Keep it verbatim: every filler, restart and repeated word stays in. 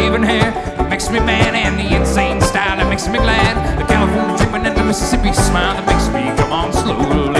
raven hair that makes me mad, and the insane style that makes me glad. The California dreaming and the Mississippi smile that makes me come on slowly.